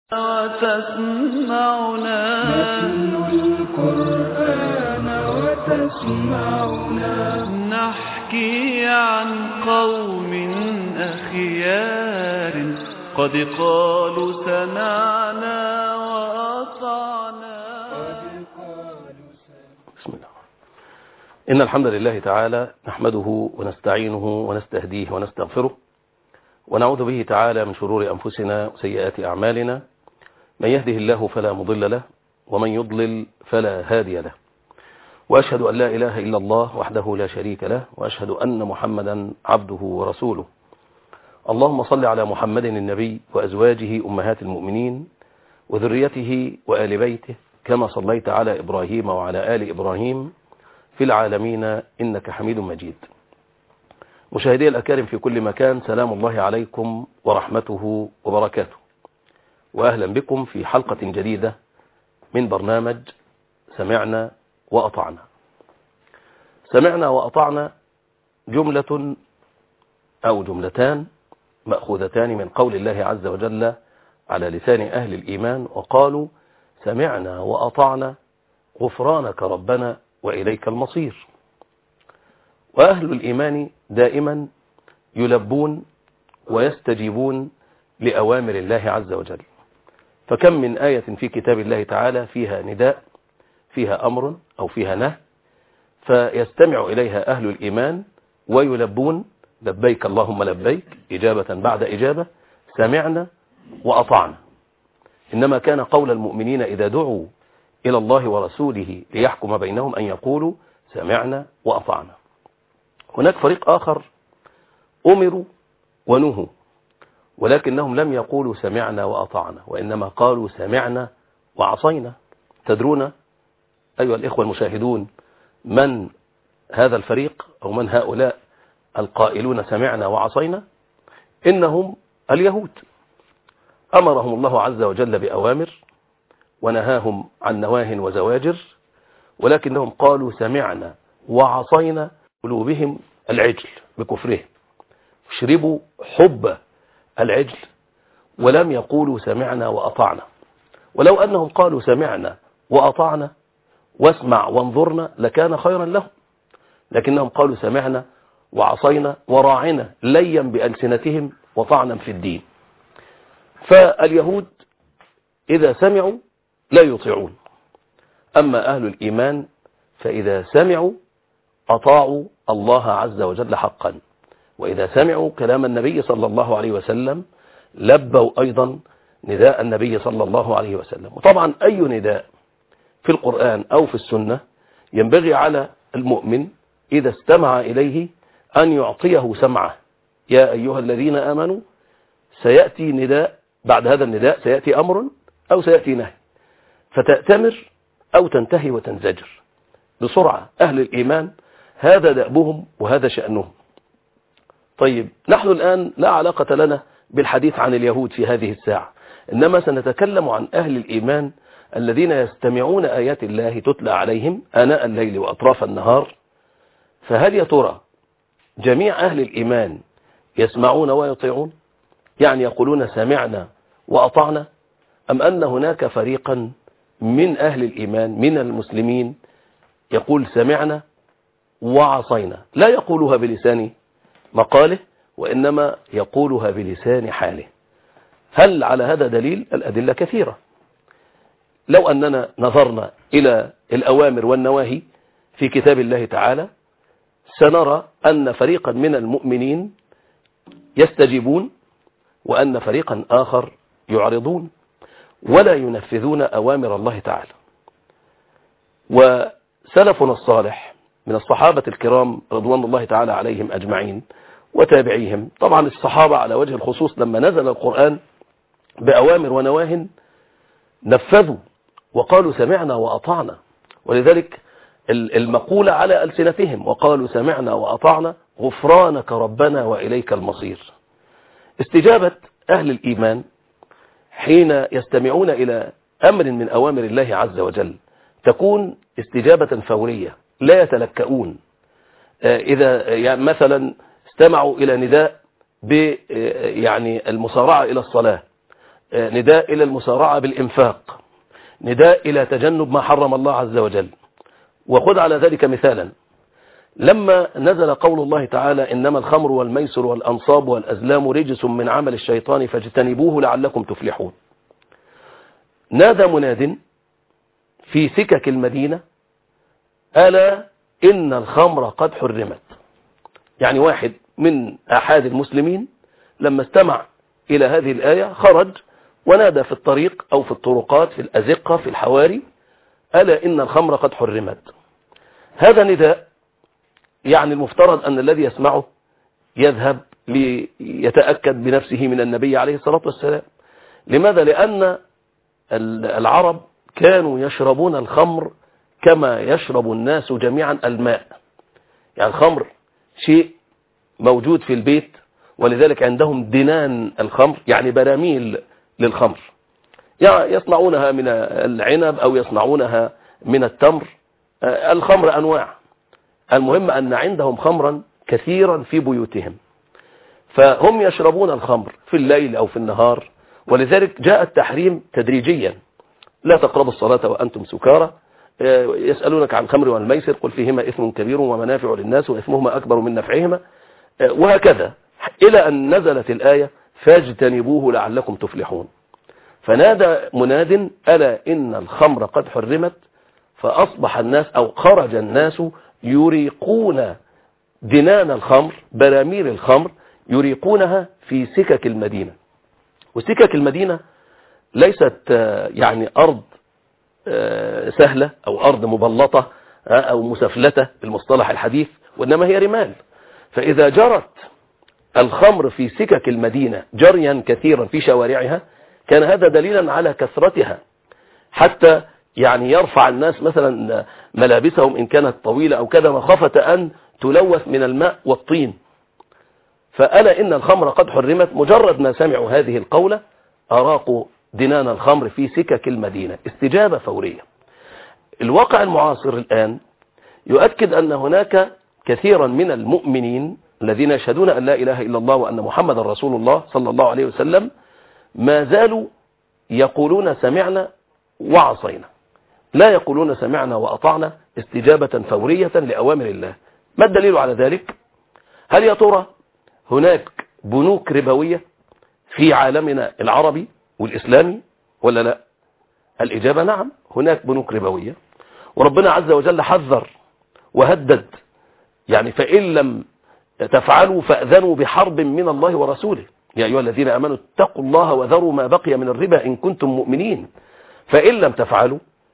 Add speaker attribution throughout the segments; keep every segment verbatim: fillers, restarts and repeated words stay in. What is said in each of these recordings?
Speaker 1: وتسمعنا نتلو القرآن وتسمعنا نحكي عن قوم أخيار قد قالوا سمعنا وأطعنا.
Speaker 2: بسم الله. إن الحمد لله تعالى نحمده ونستعينه ونستهديه ونستغفره ونعوذ به تعالى من شرور أنفسنا وسيئات أعمالنا. من يهده الله فلا مضل له ومن يضلل فلا هادي له، وأشهد أن لا إله إلا الله وحده لا شريك له، وأشهد أن محمدا عبده ورسوله. اللهم صل على محمد النبي وأزواجه أمهات المؤمنين وذريته وآل بيته كما صليت على إبراهيم وعلى آل إبراهيم في العالمين إنك حميد مجيد. مشاهدي الأكارم في كل مكان، سلام الله عليكم ورحمته وبركاته، وأهلا بكم في حلقة جديدة من برنامج سمعنا وأطعنا. سمعنا وأطعنا جملة أو جملتان مأخوذتان من قول الله عز وجل على لسان أهل الإيمان، وقالوا سمعنا وأطعنا غفرانك ربنا وإليك المصير. وأهل الإيمان دائما يلبون ويستجيبون لأوامر الله عز وجل، فكم من آية في كتاب الله تعالى فيها نداء، فيها أمر أو فيها نهي، فيستمع إليها أهل الإيمان ويلبون لبيك اللهم لبيك إجابة بعد إجابة، سمعنا وأطعنا. إنما كان قول المؤمنين إذا دعوا إلى الله ورسوله ليحكم بينهم أن يقولوا سمعنا وأطعنا. هناك فريق آخر أمروا ونهوا، ولكنهم لم يقولوا سمعنا وأطعنا، وإنما قالوا سمعنا وعصينا. تدرون أيها الإخوة المشاهدون من هذا الفريق أو من هؤلاء القائلون سمعنا وعصينا؟ إنهم اليهود. أمرهم الله عز وجل بأوامر ونهاهم عن نواه وزواجر، ولكنهم قالوا سمعنا وعصينا قلوبهم العجل بكفرهم، شربوا حب العجل ولم يقولوا سمعنا وأطعنا. ولو أنهم قالوا سمعنا وأطعنا واسمع وانظرنا لكان خيرا لهم، لكنهم قالوا سمعنا وعصينا وراعنا ليا بألسنتهم وطعنا في الدين. فاليهود إذا سمعوا لا يطيعون، أما أهل الإيمان فإذا سمعوا أطاعوا الله عز وجل حقا، وإذا سمعوا كلام النبي صلى الله عليه وسلم لبوا أيضا نداء النبي صلى الله عليه وسلم. وطبعا أي نداء في القرآن أو في السنة ينبغي على المؤمن إذا استمع إليه أن يعطيه سمعه. يا أيها الذين آمنوا، سيأتي نداء، بعد هذا النداء سيأتي أمر أو سيأتي نهي، فتأتمر أو تنتهي وتنزجر بسرعة. أهل الإيمان هذا دأبهم وهذا شأنهم. طيب نحن الآن لا علاقة لنا بالحديث عن اليهود في هذه الساعة، إنما سنتكلم عن أهل الإيمان الذين يستمعون آيات الله تتلى عليهم آناء الليل وأطراف النهار. فهل يا ترى جميع أهل الإيمان يسمعون ويطيعون، يعني يقولون سمعنا وأطعنا، أم أن هناك فريقا من أهل الإيمان من المسلمين يقول سمعنا وعصينا، لا يقولها بلسان مقاله وإنما يقولها بلسان حاله؟ هل على هذا دليل؟ الأدلة كثيرة. لو أننا نظرنا إلى الأوامر والنواهي في كتاب الله تعالى سنرى أن فريقا من المؤمنين يستجيبون وأن فريقا آخر يعرضون ولا ينفذون أوامر الله تعالى. وسلفنا الصالح من الصحابة الكرام رضوان الله تعالى عليهم أجمعين وتابعيهم، طبعا الصحابة على وجه الخصوص لما نزل القرآن بأوامر ونواه نفذوا وقالوا سمعنا وأطعنا، ولذلك المقولة على ألسنتهم وقالوا سمعنا وأطعنا غفرانك ربنا وإليك المصير. استجابة أهل الإيمان حين يستمعون إلى أمر من أوامر الله عز وجل تكون استجابة فورية، لا يتلكؤون. إذا يعني مثلا استمعوا إلى نداء ب يعني المسارعة إلى الصلاة، نداء إلى المسارعة بالإنفاق، نداء إلى تجنب ما حرم الله عز وجل. وخذ على ذلك مثالا، لما نزل قول الله تعالى إنما الخمر والميسر والأنصاب والأزلام رجس من عمل الشيطان فاجتنبوه لعلكم تفلحون، نادى مناد في سكك المدينة ألا إن الخمر قد حرمت. يعني واحد من أحد المسلمين لما استمع إلى هذه الآية خرج ونادى في الطريق أو في الطرقات في الأزقة في الحواري ألا إن الخمر قد حرمت. هذا نداء يعني المفترض أن الذي يسمعه يذهب ليتأكد بنفسه من النبي عليه الصلاة والسلام. لماذا؟ لأن العرب كانوا يشربون الخمر كما يشرب الناس جميعا الماء. يعني الخمر شيء موجود في البيت، ولذلك عندهم دنان الخمر، يعني براميل للخمر، يعني يصنعونها من العنب أو يصنعونها من التمر. الخمر أنواع، المهم أن عندهم خمرا كثيرا في بيوتهم، فهم يشربون الخمر في الليل أو في النهار. ولذلك جاء التحريم تدريجيا، لا تقربوا الصلاة وأنتم سكارى، يسألونك عن الخمر والميسر قل فيهما إثم كبير ومنافع للناس وإثمهما أكبر من نفعهما، وهكذا إلى أن نزلت الآية فاجتنبوه لعلكم تفلحون. فنادى مناد ألا إن الخمر قد حرمت، فأصبح الناس أو خرج الناس يريقون دنان الخمر، براميل الخمر يريقونها في سكك المدينة. وسكك المدينة ليست يعني أرض سهلة أو أرض مبلطة أو مسفلتة بالمصطلح الحديث، وإنما هي رمال. فإذا جرت الخمر في سكك المدينة جريا كثيرا في شوارعها كان هذا دليلا على كثرتها، حتى يعني يرفع الناس مثلا ملابسهم إن كانت طويلة أو كذا مخافة أن تلوث من الماء والطين. فألا إن الخمر قد حرمت، مجرد ما سمعوا هذه القولة أراقوا دنان الخمر في سكك المدينة، استجابة فورية. الواقع المعاصر الآن يؤكد أن هناك كثيرا من المؤمنين الذين يشهدون أن لا إله إلا الله وأن محمد رسول الله صلى الله عليه وسلم ما زالوا يقولون سمعنا وعصينا، لا يقولون سمعنا وأطعنا استجابة فورية لأوامر الله. ما الدليل على ذلك؟ هل يا ترى هناك بنوك ربوية في عالمنا العربي والإسلامي ولا لا؟ الإجابة نعم، هناك بنوك ربوية، وربنا عز وجل حذر وهدد، يعني فإن لم تفعلوا فأذنوا بحرب من الله ورسوله يا أيها الذين آمنوا اتقوا الله وذروا ما بقي من الربا إن كنتم مؤمنين. فإن لم تفعلوا،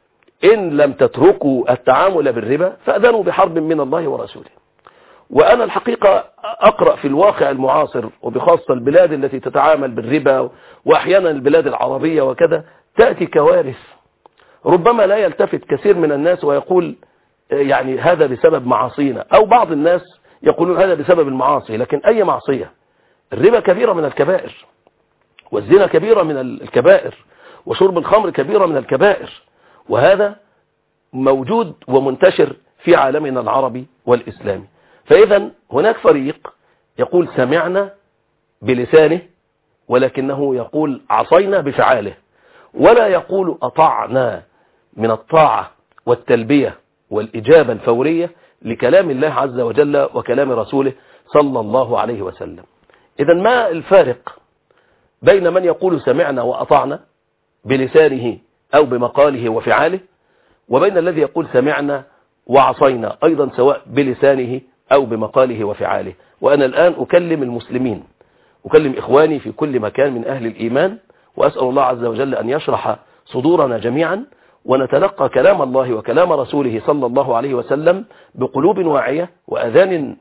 Speaker 2: إن لم تتركوا التعامل بالربا فأذنوا بحرب من الله ورسوله. وأنا الحقيقة أقرأ في الواقع المعاصر وبخاصة البلاد التي تتعامل بالربا وأحيانا البلاد العربية وكذا تأتي كوارث ربما لا يلتفت كثير من الناس ويقول يعني هذا بسبب معاصينا، أو بعض الناس يقولون هذا بسبب المعاصي. لكن أي معصية؟ الربا كبيرة من الكبائر، والزنا كبيرة من الكبائر، وشرب الخمر كبيرة من الكبائر، وهذا موجود ومنتشر في عالمنا العربي والإسلامي. فإذا هناك فريق يقول سمعنا بلسانه ولكنه يقول عصينا بفعاله، ولا يقول أطعنا من الطاعة والتلبية والإجابة الفورية لكلام الله عز وجل وكلام رسوله صلى الله عليه وسلم. إذا ما الفارق بين من يقول سمعنا وأطعنا بلسانه أو بمقاله وفعاله، وبين الذي يقول سمعنا وعصينا أيضا سواء بلسانه أو بمقاله وفعاله؟ وأنا الآن أكلم المسلمين، أكلم إخواني في كل مكان من أهل الإيمان، وأسأل الله عز وجل أن يشرح صدورنا جميعا ونتلقى كلام الله وكلام رسوله صلى الله عليه وسلم بقلوب واعية وأذان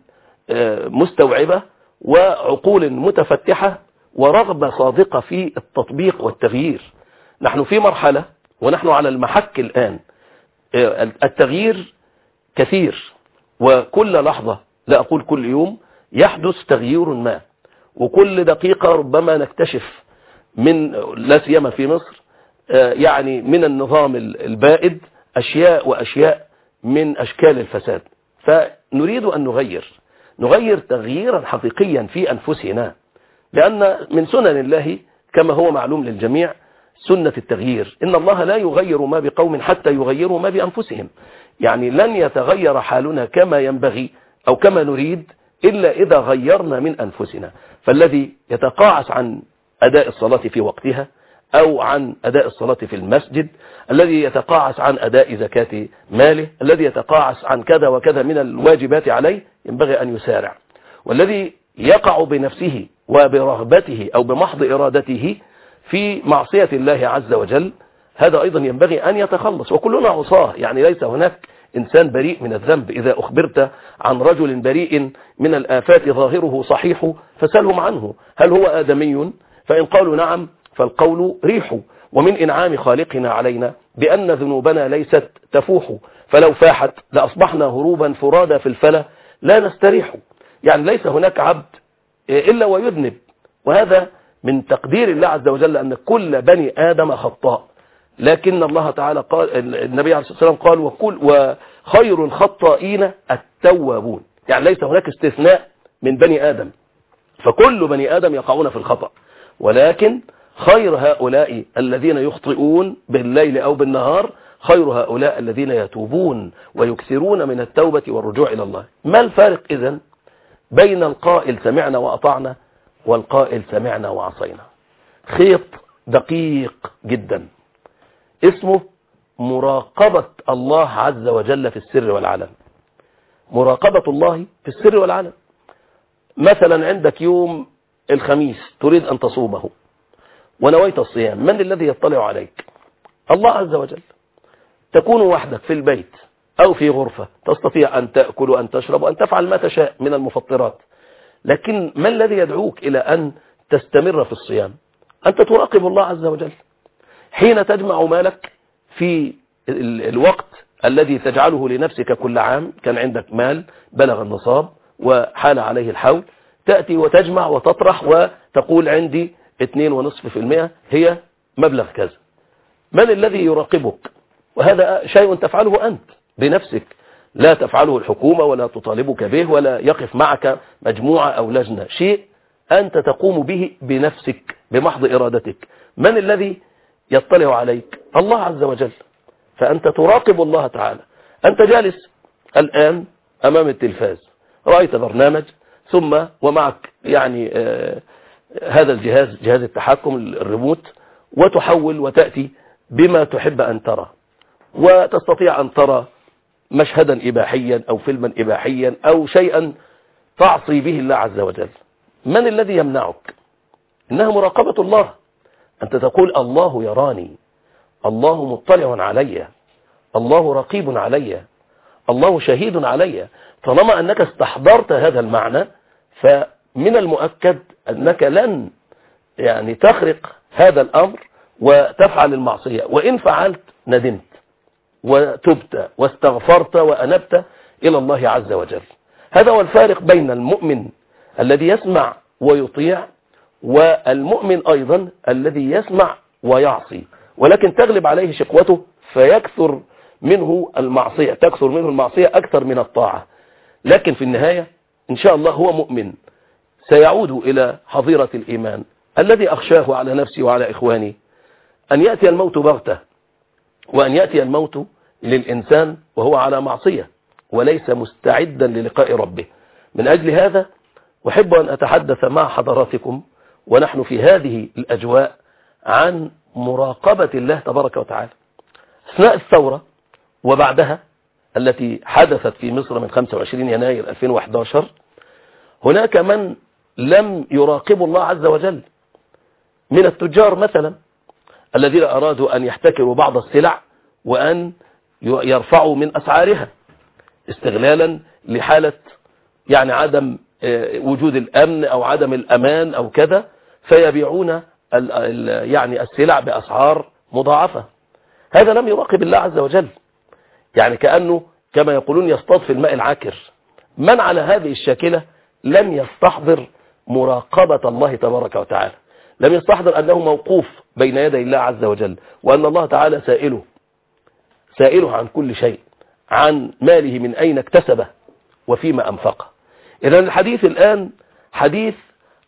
Speaker 2: مستوعبة وعقول متفتحة ورغبة صادقة في التطبيق والتغيير. نحن في مرحلة ونحن على المحك الآن، التغيير كثير، وكل لحظة لا أقول كل يوم يحدث تغيير ما، وكل دقيقة ربما نكتشف من لا سيما في مصر يعني من النظام البائد أشياء وأشياء من أشكال الفساد. فنريد أن نغير نغير تغييرا حقيقيا في أنفسنا، لأن من سنن الله كما هو معلوم للجميع سنة التغيير، إن الله لا يغير ما بقوم حتى يغيروا ما بأنفسهم. يعني لن يتغير حالنا كما ينبغي أو كما نريد إلا إذا غيرنا من أنفسنا. فالذي يتقاعس عن أداء الصلاة في وقتها أو عن أداء الصلاة في المسجد، الذي يتقاعس عن أداء زكاة ماله، الذي يتقاعس عن كذا وكذا من الواجبات عليه، ينبغي أن يسارع. والذي يقع بنفسه وبرغبته أو بمحض إرادته في معصية الله عز وجل، هذا أيضا ينبغي أن يتخلص. وكلنا عصاه، يعني ليس هناك إنسان بريء من الذنب. إذا أخبرت عن رجل بريء من الآفات ظاهره صحيح فسلهم عنه، هل هو آدمي؟ فإن قالوا نعم فالقول ريح. ومن إنعام خالقنا علينا بأن ذنوبنا ليست تفوح، فلو فاحت لأصبحنا هروبا فرادا في الفلا لا نستريح. يعني ليس هناك عبد إلا ويذنب، وهذا من تقدير الله عز وجل أن كل بني آدم خطاء. لكن الله تعالى قال، النبي عليه الصلاة والسلام قال وكل وخير الخطائين التوابون. يعني ليس هناك استثناء من بني آدم، فكل بني آدم يقعون في الخطأ، ولكن خير هؤلاء الذين يخطئون بالليل أو بالنهار، خير هؤلاء الذين يتوبون ويكثرون من التوبة والرجوع إلى الله. ما الفارق إذن بين القائل سمعنا وأطعنا والقائل سمعنا وعصينا؟ خيط دقيق جدا اسمه مراقبة الله عز وجل في السر والعلن. مراقبة الله في السر والعلن. مثلا عندك يوم الخميس تريد أن تصومه ونويت الصيام، من الذي يطلع عليك؟ الله عز وجل. تكون وحدك في البيت أو في غرفة، تستطيع أن تأكل وأن تشرب وأن تفعل ما تشاء من المفطرات، لكن ما الذي يدعوك إلى أن تستمر في الصيام؟ أنت تراقب الله عز وجل. حين تجمع مالك في الوقت الذي تجعله لنفسك كل عام، كان عندك مال بلغ النصاب وحال عليه الحول، تأتي وتجمع وتطرح وتقول عندي اثنين ونصف في المئة هي مبلغ كذا. من الذي يراقبك؟ وهذا شيء تفعله أنت بنفسك، لا تفعله الحكومة ولا تطالبك به ولا يقف معك مجموعة أو لجنة، شيء أنت تقوم به بنفسك بمحض إرادتك. من الذي يطلع عليك؟ الله عز وجل. فأنت تراقب الله تعالى. أنت جالس الآن أمام التلفاز، رأيت برنامج ثم ومعك يعني آه هذا الجهاز، جهاز التحكم الريموت، وتحول وتأتي بما تحب أن ترى، وتستطيع أن ترى مشهدا إباحيا أو فيلما إباحيا أو شيئا تعصي به الله عز وجل. من الذي يمنعك؟ إنها مراقبة الله. أنت تقول الله يراني، الله مطلع علي، الله رقيب علي، الله شهيد علي. طالما أنك استحضرت هذا المعنى فمن المؤكد أنك لن يعني تخرق هذا الأمر وتفعل المعصية، وإن فعلت ندمت وتبت واستغفرت وأنبت إلى الله عز وجل. هذا هو الفارق بين المؤمن الذي يسمع ويطيع والمؤمن أيضا الذي يسمع ويعصي، ولكن تغلب عليه شقوته فيكثر منه المعصية، تكثر منه المعصية أكثر من الطاعة. لكن في النهاية إن شاء الله هو مؤمن سيعود إلى حظيرة الإيمان. الذي أخشاه على نفسي وعلى إخواني أن يأتي الموت بغتة، وأن يأتي الموت للإنسان وهو على معصية وليس مستعدا للقاء ربه. من أجل هذا أحب أن أتحدث مع حضراتكم ونحن في هذه الأجواء عن مراقبة الله تبارك وتعالى. أثناء الثورة وبعدها التي حدثت في مصر من خمسة وعشرين يناير ألفين وأحد عشر، هناك من لم يراقبوا الله عز وجل من التجار مثلا الذين أرادوا أن يحتكروا بعض السلع وأن يرفعوا من أسعارها استغلالا لحالة يعني عدم وجود الأمن أو عدم الأمان أو كذا، فيبيعون يعني السلع بأسعار مضاعفة. هذا لم يراقب الله عز وجل، يعني كأنه كما يقولون يصطاد في الماء العاكر. من على هذه الشاكلة لم يستحضر مراقبة الله تبارك وتعالى، لم يستحضر أنه موقوف بين يدي الله عز وجل، وأن الله تعالى سائله سائله عن كل شيء، عن ماله من أين اكتسبه وفيما أنفقه. إذن الحديث الآن حديث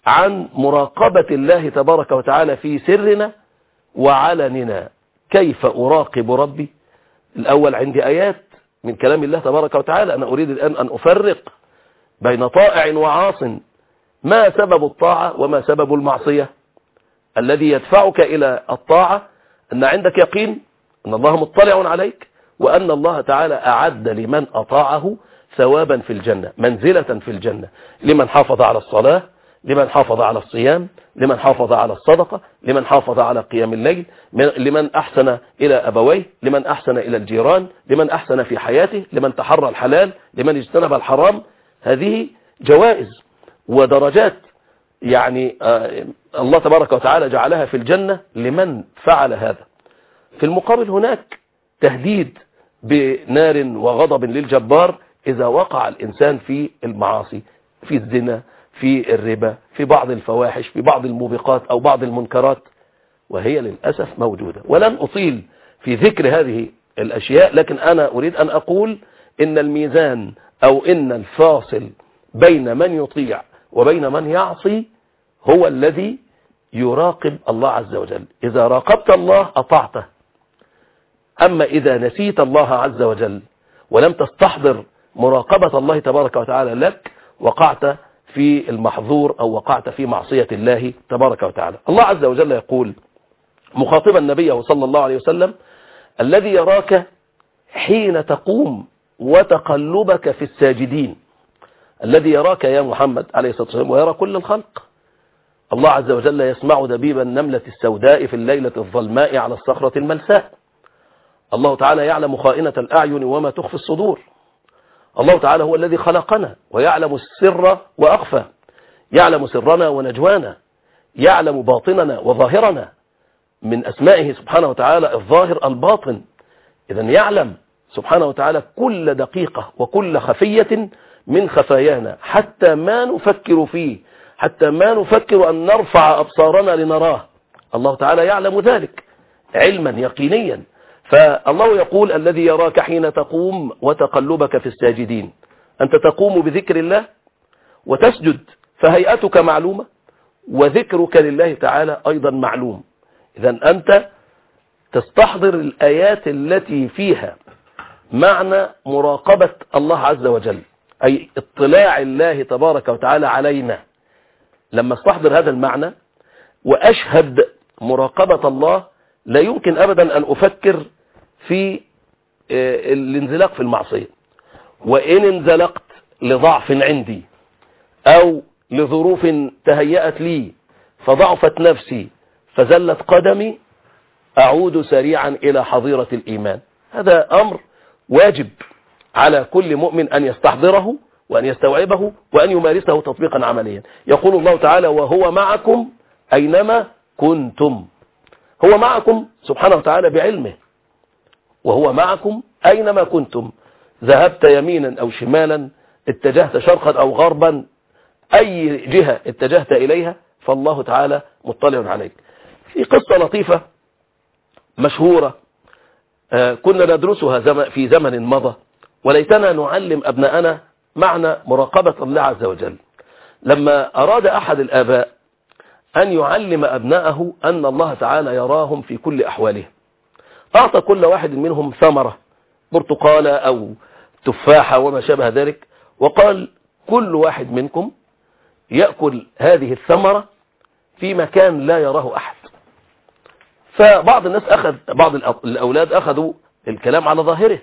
Speaker 2: عن مراقبة الله تبارك وتعالى في سرنا وعلننا. كيف أراقب ربي؟ الأول عندي آيات من كلام الله تبارك وتعالى. أنا أريد الآن أن أفرق بين طائع وعاص. ما سبب الطاعة وما سبب المعصية؟ الذي يدفعك إلى الطاعة أن عندك يقين أن الله مطلع عليك، وأن الله تعالى أعد لمن أطاعه ثوابا في الجنة، منزلة في الجنة، لمن حافظ على الصلاة، لمن حافظ على الصيام، لمن حافظ على الصدقة، لمن حافظ على قيام الليل، لمن أحسن إلى أبويه، لمن أحسن إلى الجيران، لمن أحسن في حياته، لمن تحرى الحلال، لمن اجتنب الحرام. هذه جوائز ودرجات يعني آه الله تبارك وتعالى جعلها في الجنة لمن فعل هذا. في المقابل هناك تهديد بنار وغضب للجبار إذا وقع الإنسان في المعاصي، في الزنا، في الربا، في بعض الفواحش، في بعض الموبقات أو بعض المنكرات، وهي للأسف موجودة. ولن أطيل في ذكر هذه الأشياء، لكن أنا أريد أن أقول إن الميزان أو إن الفاصل بين من يطيع وبين من يعصي هو الذي يراقب الله عز وجل. إذا راقبت الله أطعته، أما إذا نسيت الله عز وجل ولم تستحضر مراقبة الله تبارك وتعالى لك، وقعت في المحظور أو وقعت في معصية الله تبارك وتعالى. الله عز وجل يقول مخاطبا النبي صلى الله عليه وسلم: الذي يراك حين تقوم وتقلبك في الساجدين. الذي يراك يا محمد عليه الصلاة والسلام ويرى كل الخلق. الله عز وجل يسمع دبيب النملة السوداء في الليلة الظلماء على الصخرة الملساء. الله تعالى يعلم خائنة الأعين وما تخفي الصدور. الله تعالى هو الذي خلقنا ويعلم السر وأخفى، يعلم سرنا ونجوانا، يعلم باطننا وظاهرنا. من أسمائه سبحانه وتعالى الظاهر الباطن. إذن يعلم سبحانه وتعالى كل دقيقة وكل خفية من خفايانا، حتى ما نفكر فيه، حتى ما نفكر أن نرفع أبصارنا لنراه. الله تعالى يعلم ذلك علما يقينيا. فالله يقول: الذي يراك حين تقوم وتقلبك في الساجدين. أنت تقوم بذكر الله وتسجد، فهيئتك معلومة وذكرك لله تعالى أيضا معلوم. إذن أنت تستحضر الآيات التي فيها معنى مراقبة الله عز وجل، أي اطلاع الله تبارك وتعالى علينا. لما استحضر هذا المعنى وأشهد مراقبة الله، لا يمكن أبدا أن أفكر في الانزلاق في المعصية. وإن انزلقت لضعف عندي أو لظروف تهيأت لي فضعفت نفسي فزلت قدمي، أعود سريعا إلى حظيرة الإيمان. هذا أمر واجب على كل مؤمن أن يستحضره وأن يستوعبه وأن يمارسه تطبيقا عمليا. يقول الله تعالى: وهو معكم أينما كنتم. هو معكم سبحانه وتعالى بعلمه، وهو معكم أينما كنتم. ذهبت يمينا أو شمالا، اتجهت شرقا أو غربا، أي جهة اتجهت إليها فالله تعالى مطلع عليك. في قصة لطيفة مشهورة كنا ندرسها في زمن مضى، وليتنا نعلم أبناءنا معنى مراقبة الله عز وجل. لما أراد أحد الآباء أن يعلم أبنائه أن الله تعالى يراهم في كل أحواله، أعطى كل واحد منهم ثمرة، برتقالة أو تفاحة وما شابه ذلك، وقال: كل واحد منكم يأكل هذه الثمرة في مكان لا يراه أحد. فبعض الناس أخذ بعض الأولاد أخذوا الكلام على ظاهره،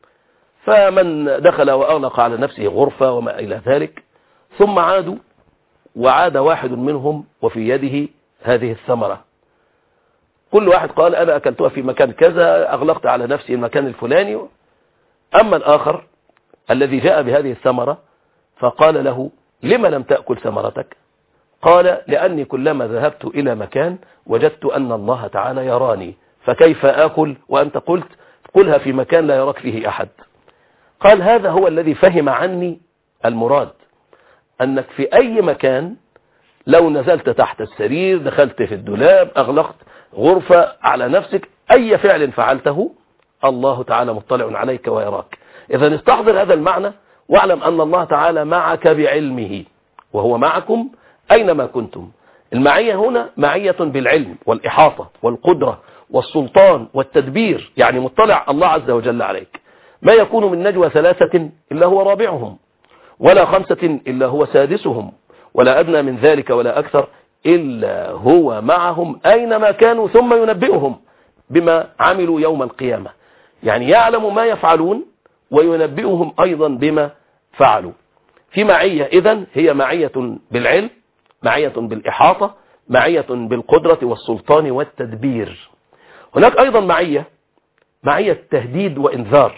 Speaker 2: فمن دخل وأغلق على نفسه غرفة وما إلى ذلك، ثم عادوا وعاد واحد منهم وفي يده هذه الثمرة. كل واحد قال: أنا أكلتها في مكان كذا، أغلقت على نفسي المكان الفلاني. أما الآخر الذي جاء بهذه الثمرة فقال له: لما لم تأكل ثمرتك؟ قال: لأني كلما ذهبت إلى مكان وجدت أن الله تعالى يراني، فكيف آكل وأنت قلت قلها في مكان لا يراك فيه أحد؟ قال: هذا هو الذي فهم عني المراد، أنك في أي مكان لو نزلت تحت السرير، دخلت في الدولاب، أغلقت غرفة على نفسك، أي فعل فعلته الله تعالى مطلع عليك ويراك. إذا استحضر هذا المعنى واعلم أن الله تعالى معك بعلمه، وهو معكم أينما كنتم. المعية هنا معية بالعلم والإحاطة والقدرة والسلطان والتدبير، يعني مطلع الله عز وجل عليك. ما يكون من نجوى ثلاثة إلا هو رابعهم، ولا خمسة إلا هو سادسهم، ولا أدنى من ذلك ولا أكثر إلا هو معهم أينما كانوا ثم ينبئهم بما عملوا يوم القيامة. يعني يعلم ما يفعلون وينبئهم أيضا بما فعلوا. في معية إذن هي معية بالعلم، معية بالإحاطة، معية بالقدرة والسلطان والتدبير. هناك أيضا معية معية تهديد وإنذار.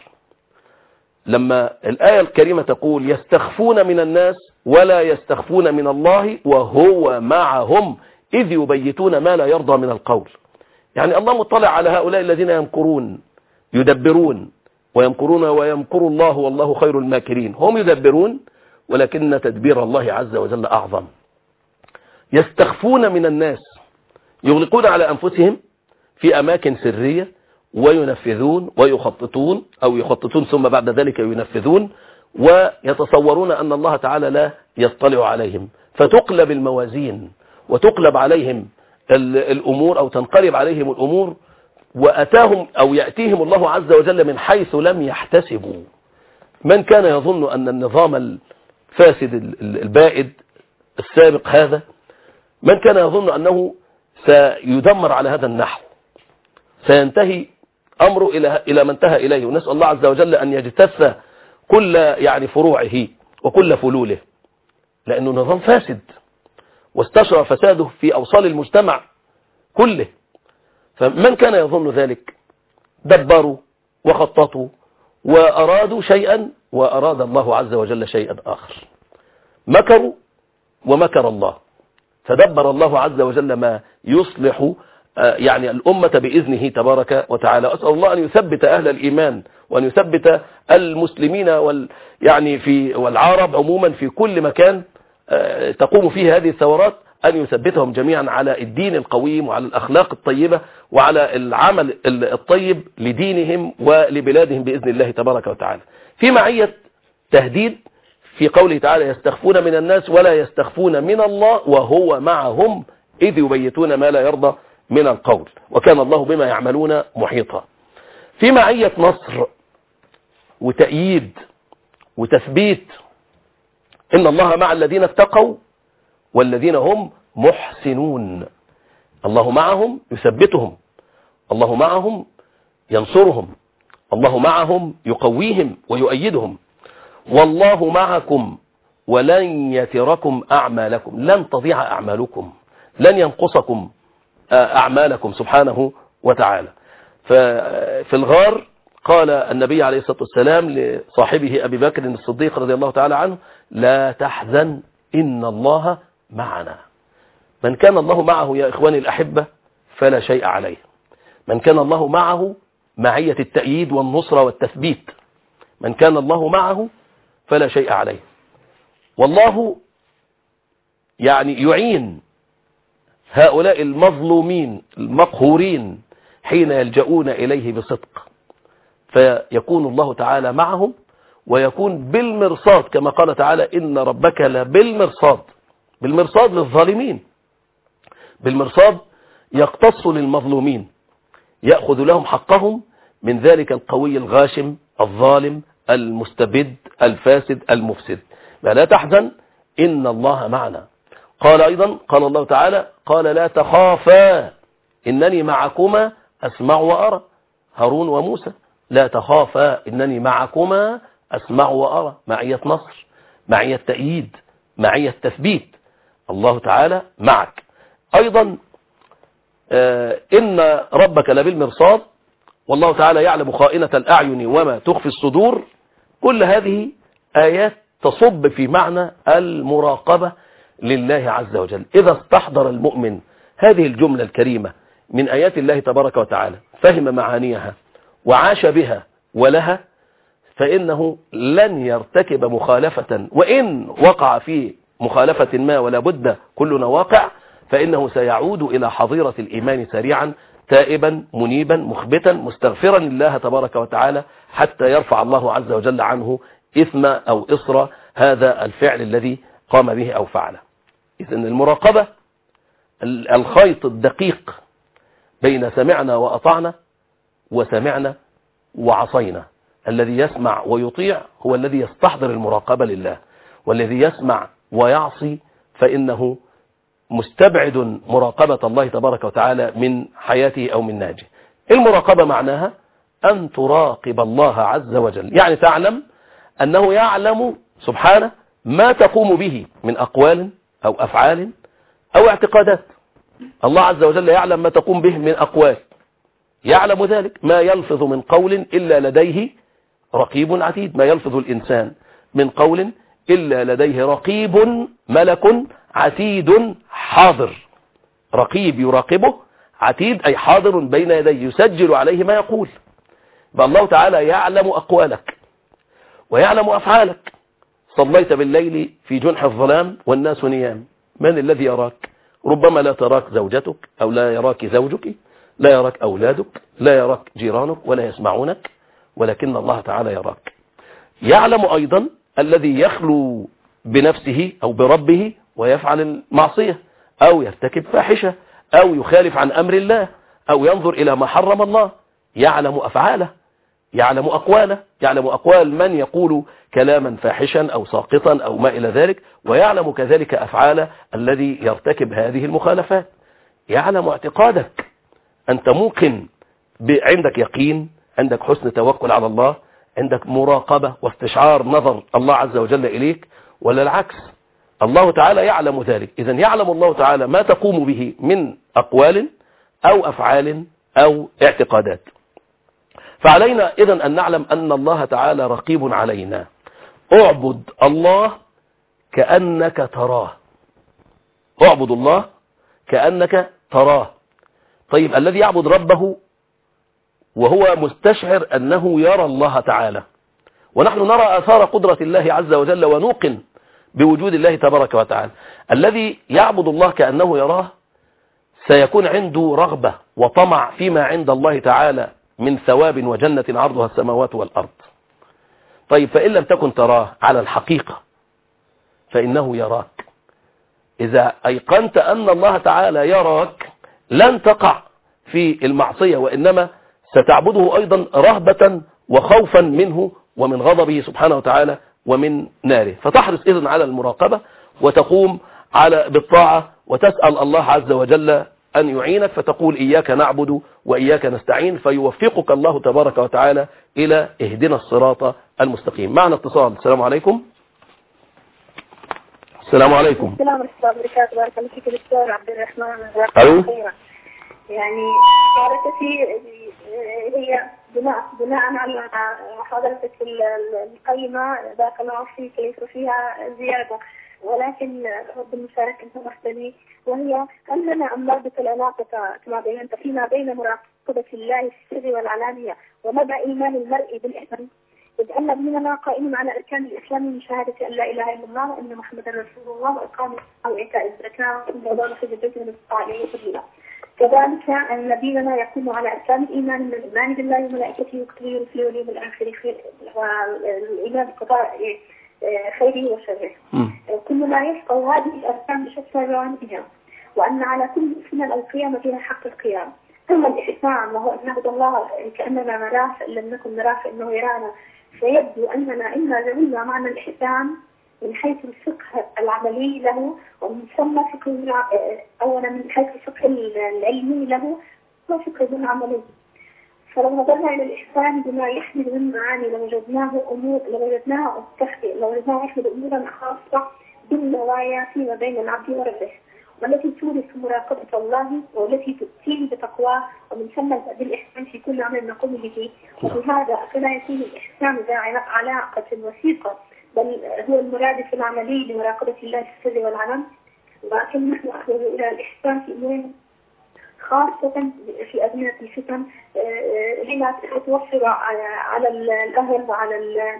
Speaker 2: لما الآية الكريمة تقول يستخفون من الناس ولا يستخفون من الله وهو معهم إذ يبيتون ما لا يرضى من القول. يعني الله مطلع على هؤلاء الذين يمكرون يدبرون ويمكرون ويمكر الله والله خير الماكرين. هم يدبرون ولكن تدبير الله عز وجل أعظم. يستخفون من الناس، يغلقون على أنفسهم في أماكن سرية وينفذون ويخططون أو يخططون ثم بعد ذلك ينفذون، ويتصورون أن الله تعالى لا يطلع عليهم، فتقلب الموازين وتقلب عليهم الأمور أو تنقلب عليهم الأمور، وأتاهم أو يأتيهم الله عز وجل من حيث لم يحتسبوا. من كان يظن أن النظام الفاسد البائد السابق هذا، من كان يظن أنه سيدمر على هذا النحو، سينتهي أمره إلى إلى ما انتهى إليه، ونسأل الله عز وجل أن يجتث كل يعني فروعه وكل فلوله، لأنه نظام فاسد واستشرى فساده في أوصال المجتمع كله. فمن كان يظن ذلك دبروا وخططوا وأرادوا شيئا وأراد الله عز وجل شيئا آخر. مكروا ومكر الله، فدبر الله عز وجل ما يصلح يعني الأمة بإذنه تبارك وتعالى. أسأل الله أن يثبت أهل الإيمان وأن يثبت المسلمين وال يعني في والعرب عموما في كل مكان تقوم فيه هذه الثورات، أن يثبتهم جميعا على الدين القويم وعلى الأخلاق الطيبة وعلى العمل الطيب لدينهم ولبلادهم بإذن الله تبارك وتعالى. في معية تهديد في قوله تعالى يستخفون من الناس ولا يستخفون من الله وهو معهم إذ يبيتون ما لا يرضى من القول وكان الله بما يعملون محيطا. في معية نصر وتأييد وتثبيت، إن الله مع الذين اتقوا والذين هم محسنون. الله معهم يثبتهم، الله معهم ينصرهم، الله معهم يقويهم ويؤيدهم. والله معكم ولن يتركم أعمالكم، لن تضيع أعمالكم، لن ينقصكم أعمالكم سبحانه وتعالى. ففي الغار قال النبي عليه الصلاة والسلام لصاحبه أبي بكر الصديق رضي الله تعالى عنه لا تحزن إن الله معنا. من كان الله معه يا إخواني الأحبة فلا شيء عليه. من كان الله معه معية التأييد والنصرة والتثبيت، من كان الله معه فلا شيء عليه. والله يعني يعين هؤلاء المظلومين المقهورين حين يلجؤون إليه بصدق، فيكون الله تعالى معهم ويكون بالمرصاد كما قال تعالى إن ربك لبالمرصاد، بالمرصاد للظالمين، بالمرصاد يقتص للمظلومين، يأخذ لهم حقهم من ذلك القوي الغاشم الظالم المستبد الفاسد المفسد. لا تحزن إن الله معنا. قال أيضا قال الله تعالى قال لا تخافا إنني معكما أسمع وأرى. هارون وموسى لا تخافا إنني معكما أسمع وأرى، معية نصر، معية تأييد، معية تثبيت، الله تعالى معك. أيضا آه إن ربك لبالمرصاد، والله تعالى يعلم خائنة الأعين وما تخفي الصدور. كل هذه آيات تصب في معنى المراقبة لله عز وجل. إذا استحضر المؤمن هذه الجملة الكريمة من آيات الله تبارك وتعالى، فهم معانيها وعاش بها ولها، فإنه لن يرتكب مخالفة، وإن وقع في مخالفة ما ولا بد كلنا واقع، فإنه سيعود إلى حظيرة الإيمان سريعا تائبا منيبا مخبتا مستغفرا لله تبارك وتعالى حتى يرفع الله عز وجل عنه إثم أو إصر هذا الفعل الذي قام به أو فعله. إذن المراقبة الخيط الدقيق بين سمعنا وأطعنا وسمعنا وعصينا. الذي يسمع ويطيع هو الذي يستحضر المراقبة لله، والذي يسمع ويعصي فإنه مستبعد مراقبة الله تبارك وتعالى من حياته أو من نهجه. المراقبة معناها أن تراقب الله عز وجل، يعني تعلم أنه يعلم سبحانه ما تقوم به من أقوال أو أفعال أو اعتقادات. الله عز وجل يعلم ما تقوم به من أقوال، يعلم ذلك. ما يلفظ من قول إلا لديه رقيب عتيد، ما يلفظ الإنسان من قول إلا لديه رقيب ملك عتيد حاضر. رقيب يراقبه، عتيد أي حاضر بين يديه يسجل عليه ما يقول. فالله تعالى يعلم أقوالك ويعلم أفعالك. صليت بالليل في جنح الظلام والناس نيام، من الذي يراك؟ ربما لا تراك زوجتك أو لا يراك زوجك، لا يراك أولادك، لا يراك جيرانك ولا يسمعونك، ولكن الله تعالى يراك. يعلم أيضا الذي يخلو بنفسه أو بربه ويفعل المعصية أو يرتكب فاحشة أو يخالف عن أمر الله أو ينظر إلى ما حرم الله. يعلم أفعاله، يعلم أقواله، يعلم أقوال من يقول كلاما فاحشا أو ساقطا أو ما إلى ذلك، ويعلم كذلك أفعال الذي يرتكب هذه المخالفات. يعلم اعتقادك، أنت موقن، عندك يقين، عندك حسن توكل على الله، عندك مراقبة واستشعار نظر الله عز وجل إليك، ولا العكس. الله تعالى يعلم ذلك. إذن يعلم الله تعالى ما تقوم به من أقوال أو أفعال أو اعتقادات. فعلينا إذن أن نعلم أن الله تعالى رقيب علينا. اعبد الله كأنك تراه، اعبد الله كأنك تراه. طيب الذي يعبد ربه وهو مستشعر أنه يرى الله تعالى، ونحن نرى آثار قدرة الله عز وجل ونوقن بوجود الله تبارك وتعالى. الذي يعبد الله كأنه يراه سيكون عنده رغبة وطمع فيما عند الله تعالى من ثواب وجنة عرضها السماوات والأرض. طيب فإن لم تكن تراه على الحقيقة فإنه يراك. إذا أيقنت أن الله تعالى يراك لن تقع في المعصية، وإنما ستعبده أيضا رهبة وخوفا منه ومن غضبه سبحانه وتعالى ومن ناره. فتحرص إذن على المراقبة وتقوم على بالطاعة وتسأل الله عز وجل أن يعينك، فتقول إياك نعبد وإياك نستعين، فيوفقك الله تبارك وتعالى إلى اهدنا الصراط المستقيم. معنا اتصال. السلام عليكم. السلام عليكم.
Speaker 3: السلام ورحمة الله وبركاته. بارك الله فيك دكتور عبد الرحمن.
Speaker 2: أيوه.
Speaker 3: يعني شاركتي هي بناء بناء على حضرتك القيمة ذاك الله فيك ليس فيها زيادة، ولكن أحب المشاركة المحتمي، وهي أننا أن نربط العلاقة كما بينت فيما بين مراقبة الله في السر والعلانية ومدى إيمان المرء بالإحسان، إذ أن ديننا قائم على أركان الإسلام من شهادة أن لا إله إلا الله وأن محمدا رسول الله وإقام أو إيتاء الزكاة وإنفاق في البيت من الصالحين سبيلا. كذلك أن ديننا يقوم على أركان الإيمان من الإيمان بالله وملائكته وكتبه ورسله واليوم الآخر والإيمان بقضاء خيره وشره. كل ما يحفظ هذه الأركان بشتى جوانبها، وأن على كل سنة القيامة فيها حق القيام. ثم الإحسان وهو أن نعبد الله كأننا نراه، فإن لم نكن نراه فإنه يرانا، فيبدو أننا إما جعلنا معنى الإحسان من حيث الفقه العملي له، ومن ثم فقه أولا من حيث الفقه العلمي له وفقه العملي. فلو نظرنا إلى الإحسان بما يحمل من معاني لوجدناه أمور لوجدناه تخفي لوجدناه يحمل أمورا خاصة بالنوايا فيما بين العبد وربه، والتي تورث مراقبة الله والتي تؤتيه بتقواه، ومن ثم بالإحسان في كل عمل نقوم به. وبهذا فلا يكون الإحسان ذا علاقة وثيقة، بل هو المرادف العملي لمراقبة الله في السر والعلن. ولكن نحن أخذ إلى الإحسان في أمور خاصة في أزمنة الفتن لما توفر على الأهل وعلى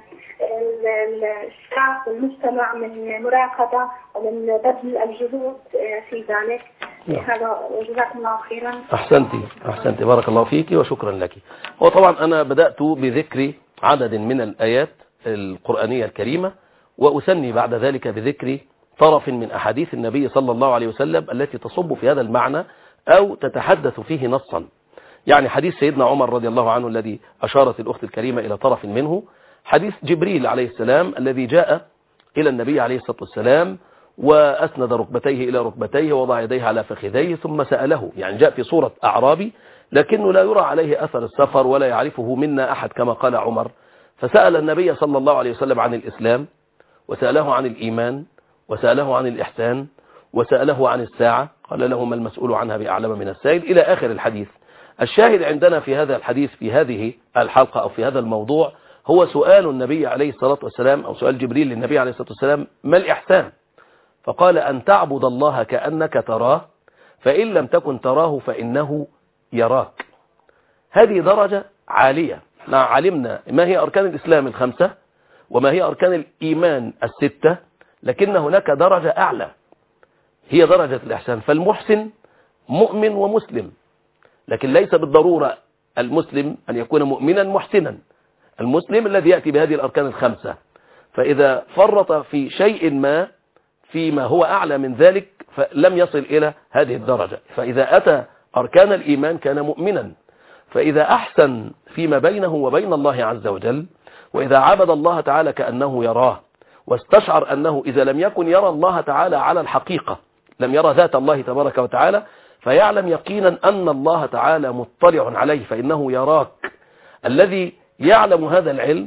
Speaker 3: الشعب والمجتمع من مراقبة ومن بذل الجهود في ذلك. هذا وجزاكم الله خيرا.
Speaker 2: أحسنتي أحسنتي بارك الله فيك وشكرا لك. وطبعا أنا بدأت بذكر عدد من الآيات القرآنية الكريمة، وأثني بعد ذلك بذكر طرف من أحاديث النبي صلى الله عليه وسلم التي تصب في هذا المعنى أو تتحدث فيه نصا. يعني حديث سيدنا عمر رضي الله عنه الذي أشارت الأخت الكريمة إلى طرف منه، حديث جبريل عليه السلام الذي جاء إلى النبي عليه الصلاة والسلام وأسند ركبتيه إلى ركبتيه ووضع يديه على فخذيه ثم سأله، يعني جاء في صورة أعرابي لكنه لا يرى عليه أثر السفر ولا يعرفه منا أحد كما قال عمر، فسأل النبي صلى الله عليه وسلم عن الإسلام، وسأله عن الإيمان، وسأله عن الإحسان، وسأله عن الساعة، قال له ما المسؤول عنها بأعلم من السائل إلى آخر الحديث. الشاهد عندنا في هذا الحديث في هذه الحلقة أو في هذا الموضوع هو سؤال النبي عليه الصلاة والسلام أو سؤال جبريل للنبي عليه الصلاة والسلام: ما الإحسان؟ فقال: أن تعبد الله كأنك تراه، فإن لم تكن تراه فإنه يراك. هذه درجة عالية. علمنا ما هي أركان الإسلام الخمسة وما هي أركان الإيمان الستة، لكن هناك درجة أعلى هي درجة الإحسان. فالمحسن مؤمن ومسلم، لكن ليس بالضرورة المسلم أن يكون مؤمنا محسنا. المسلم الذي يأتي بهذه الأركان الخمسة، فإذا فرط في شيء ما فيما هو أعلى من ذلك فلم يصل إلى هذه الدرجة. فإذا أتى أركان الإيمان كان مؤمنا، فإذا أحسن فيما بينه وبين الله عز وجل، وإذا عبد الله تعالى كأنه يراه، واستشعر أنه إذا لم يكن يرى الله تعالى على الحقيقة، لم يرى ذات الله تبارك وتعالى، فيعلم يقينا أن الله تعالى مطلع عليه، فإنه يراك. الذي يعلم هذا العلم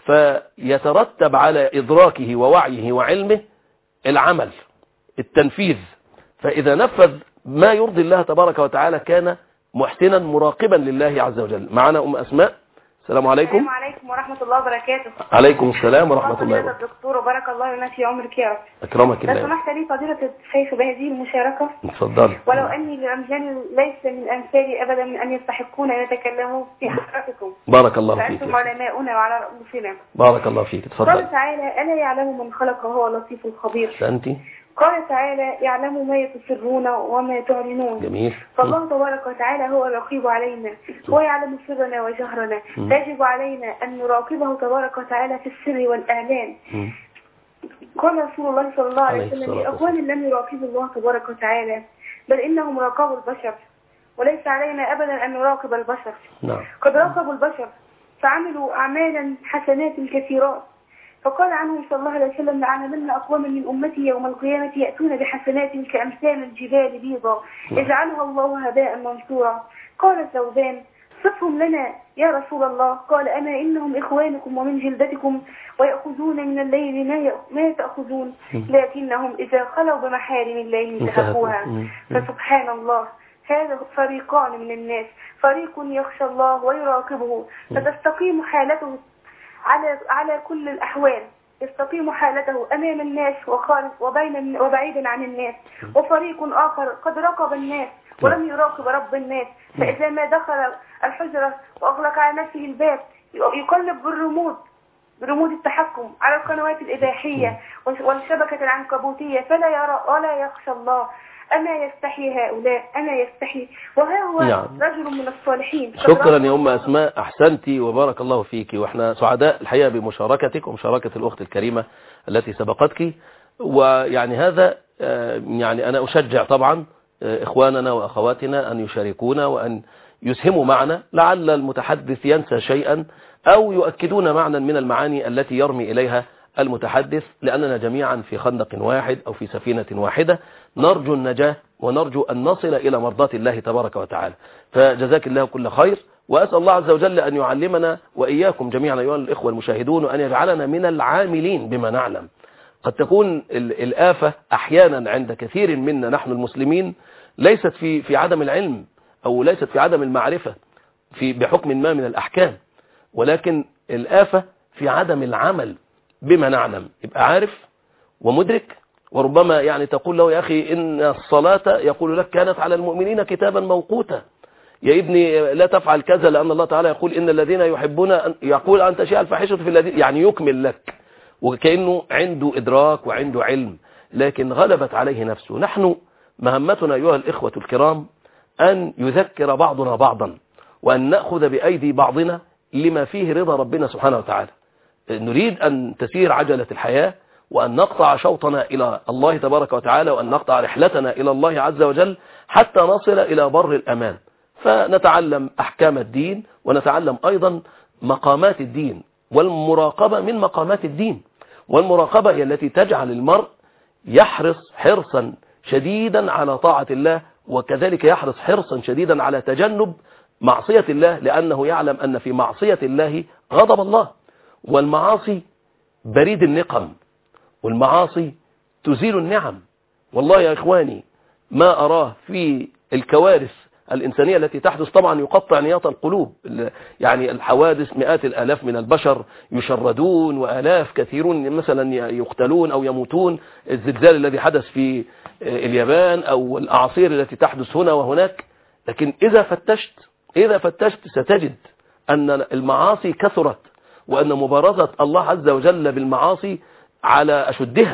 Speaker 2: فيترتب على إدراكه ووعيه وعلمه العمل، التنفيذ. فإذا نفذ ما يرضي الله تبارك وتعالى كان محسنا مراقبا لله عز وجل. معنا أم أسماء. السلام عليكم.
Speaker 3: السلام عليكم ورحمة الله وبركاته.
Speaker 2: عليكم السلام ورحمة الله
Speaker 3: وبركاته. دكتور وبارك الله لنا في عمرك يا رب.
Speaker 2: أكرمك
Speaker 3: لو
Speaker 2: الله.
Speaker 3: سمحت لي فضيلة الشيخ بهذه المشاركة.
Speaker 2: اتفضل.
Speaker 3: ولو أني لأمجان ليس من أمثالي أبدا من أن يستحقون أن يتكلموا في حضرتكم.
Speaker 2: بارك الله فيك.
Speaker 3: فأنتم علماؤنا وعلى رؤوسنا.
Speaker 2: بارك الله فيك. اتفضل.
Speaker 3: قال تعالى: ألا يعلم من خلق هو اللطيف الخبير.
Speaker 2: أنت.
Speaker 3: قال تعالى: يعلم ما تسرون وما تعلنون.
Speaker 2: جميل.
Speaker 3: فالله تبارك وتعالى هو الرقيب علينا، هو يعلم سرنا وجهرنا، فيجب علينا أن نراقبه تبارك وتعالى في السر والإعلان. قال رسول الله صلى الله عليه وسلم: لأقوام لم يراقبوا الله تبارك وتعالى بل إنهم راقبوا البشر، وليس علينا أبدا أن نراقب البشر.
Speaker 2: نعم.
Speaker 3: قد راقبوا البشر فعملوا أعمالا حسنات كثيرات، فقال عنهم صلى الله عليه وسلم: لأعلمن أقواما من أمتي يوم القيامة يأتون بحسنات كأمثال الجبال بيضاء يجعلها الله هباء منثورا. قال ثوبان: صفهم لنا يا رسول الله. قال: أما إنهم إخوانكم ومن جلدتكم ويأخذون من الليل ما ما تأخذون، لكنهم إذا خلوا بمحارم الله انتهكوها. فسبحان الله، هذا فريقان من الناس: فريق يخشى الله ويراقبه فتستقيم حالته على على كل الأحوال، يستقيم حالته أمام الناس وخارج وبين وبعيدا عن الناس، وفريق آخر قد راقب الناس ولم يراقب رب الناس، فإذا ما دخل الحجرة وأغلق على نفسه الباب يقلب بالرمود برمود التحكم على القنوات الإباحية والشبكة العنكبوتية فلا يرى ولا يخشى الله. أما يستحي هؤلاء أما يستحي وها هو يعني رجل من الصالحين.
Speaker 2: شكرا يا أم أسماء، أحسنتي وبارك الله فيك، وإحنا سعداء الحقيقة بمشاركتك ومشاركة الأخت الكريمة التي سبقتك. ويعني هذا يعني أنا أشجع طبعا إخواننا وأخواتنا أن يشاركونا وأن يسهموا معنا، لعل المتحدث ينسى شيئا أو يؤكدون معنى من المعاني التي يرمي إليها المتحدث، لأننا جميعا في خندق واحد أو في سفينة واحدة نرجو النجاة ونرجو أن نصل إلى مرضاة الله تبارك وتعالى. فجزاك الله كل خير، وأسأل الله عز وجل أن يعلمنا وإياكم جميعا أيها الإخوة المشاهدون، وأن يجعلنا من العاملين بما نعلم. قد تكون الآفة أحيانا عند كثير منا نحن المسلمين ليست في في عدم العلم أو ليست في عدم المعرفة في بحكم ما من الأحكام، ولكن الآفة في عدم العمل بما نعلم. يبقى عارف ومدرك، وربما يعني تقول له: يا أخي إن الصلاة يقول لك كانت على المؤمنين كتابا موقوتا، يا ابني لا تفعل كذا لأن الله تعالى يقول إن الذين يحبون أن يقول أن تشيء الفاحشة في الذين، يعني يكمل لك وكأنه عنده إدراك وعنده علم، لكن غلبت عليه نفسه. نحن مهمتنا أيها الإخوة الكرام أن يذكر بعضنا بعضا، وأن نأخذ بأيدي بعضنا لما فيه رضا ربنا سبحانه وتعالى. نريد أن تسير عجلة الحياة وأن نقطع شوطنا إلى الله تبارك وتعالى، وأن نقطع رحلتنا إلى الله عز وجل حتى نصل إلى بر الأمان. فنتعلم أحكام الدين، ونتعلم أيضا مقامات الدين، والمراقبة من مقامات الدين. والمراقبة هي التي تجعل المرء يحرص حرصا شديدا على طاعة الله، وكذلك يحرص حرصا شديدا على تجنب معصية الله، لأنه يعلم أن في معصية الله غضب الله، والمعاصي بريد النقم، والمعاصي تزيل النعم. والله يا إخواني ما أراه في الكوارث الإنسانية التي تحدث طبعا يقطع نياط القلوب. يعني الحوادث، مئات الآلاف من البشر يشردون، وآلاف كثيرون مثلا يقتلون أو يموتون، الزلزال الذي حدث في اليابان أو الأعاصير التي تحدث هنا وهناك. لكن إذا فتشت إذا فتشت ستجد أن المعاصي كثرت، وأن مبارزة الله عز وجل بالمعاصي على أشدها.